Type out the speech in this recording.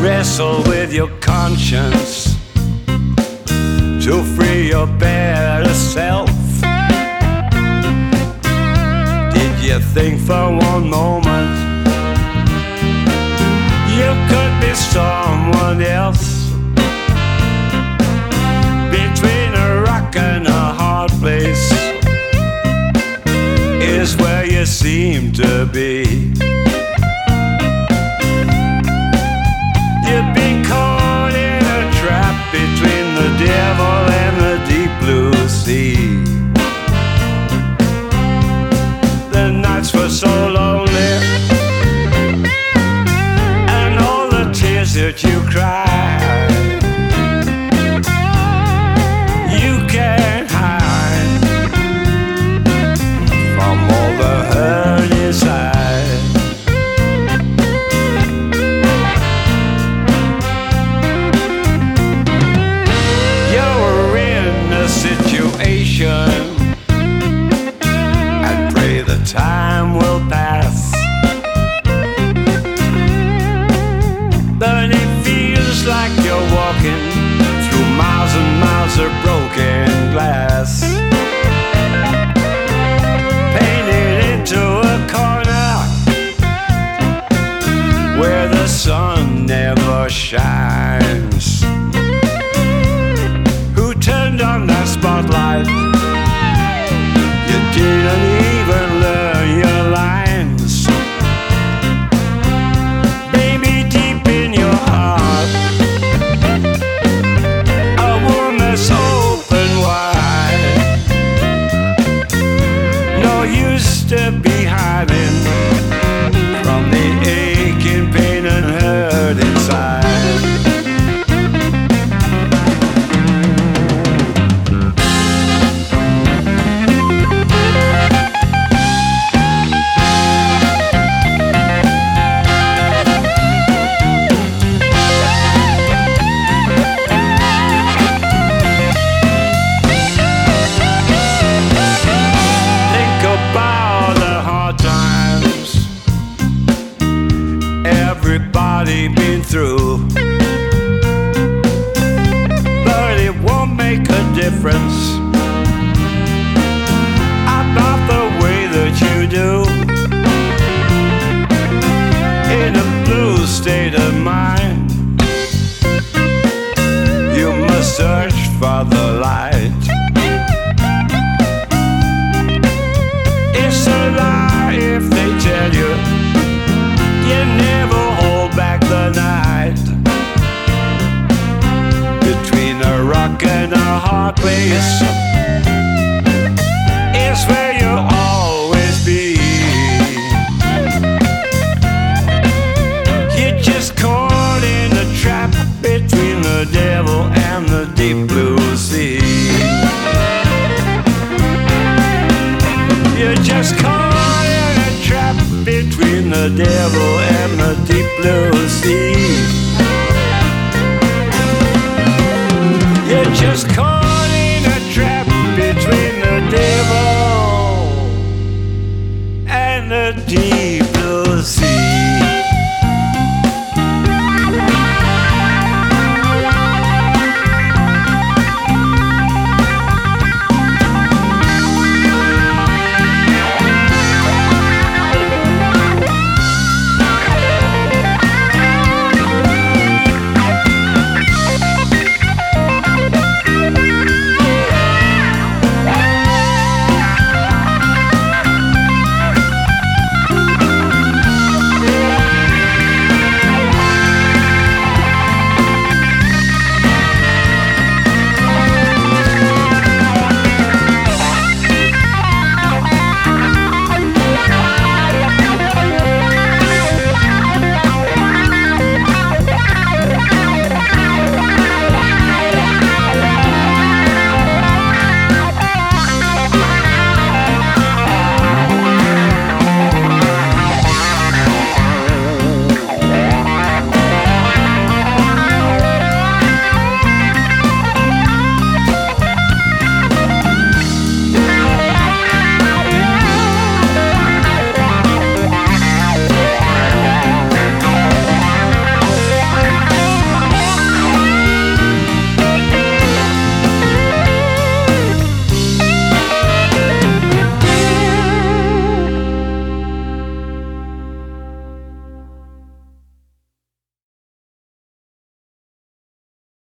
wrestle with your conscience to free your better self. Did you think for one moment you could be someone else? Between a rock and a hard place is where you seem to be. You've been caught in a trap between the devil and the deep blue sea. The nights were so lonely, and all the tears that you cried, you can't hide from all the hurt inside. You're in a situation and pray the time will pass, but it feels like you're walking through miles and miles of broken glass, painted into a corner where the sun never shines. Who turned on that spotlight? You didn't even learn your lines. Baby, deep in your heart, a woman's open wide. No use to be hiding from the aching pain and hurt inside. Think about the hard times everybody been through, but it won't make a difference about the way that you do. In a blue state of mind, you must search for the light. It's a lie if they tell you you never hold back the night. Between a rock and a hard place is where you'll always be. You're just caught in a trap between the devil and the deep blue sea. You're just caught in a trap between the devil and the deep blue sea. You're just caught in a trap between the devil and the deep blue sea.